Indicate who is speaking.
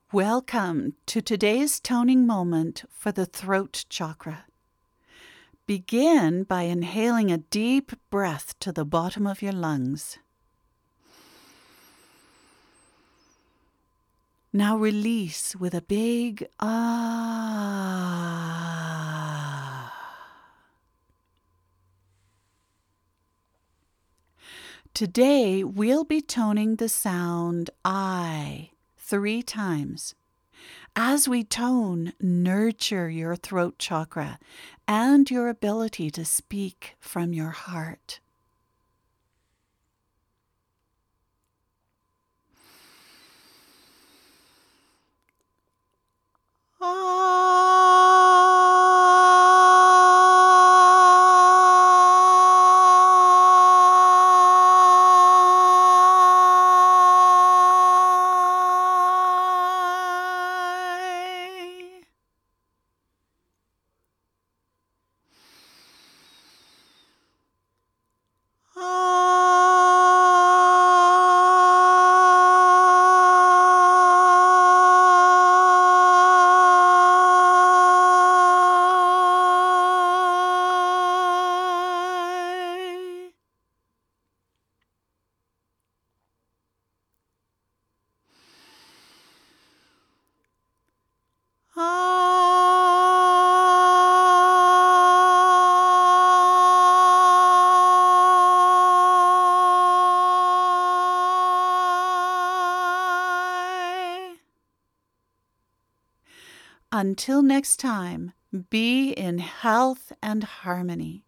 Speaker 1: Welcome to today's toning moment for the throat chakra. Begin by inhaling a deep breath to the bottom of your lungs. Now release with a big ah. Today we'll be toning the sound I 3 times. As we tone, nurture your throat chakra and your ability to speak from your heart. Until next time, be in health and harmony.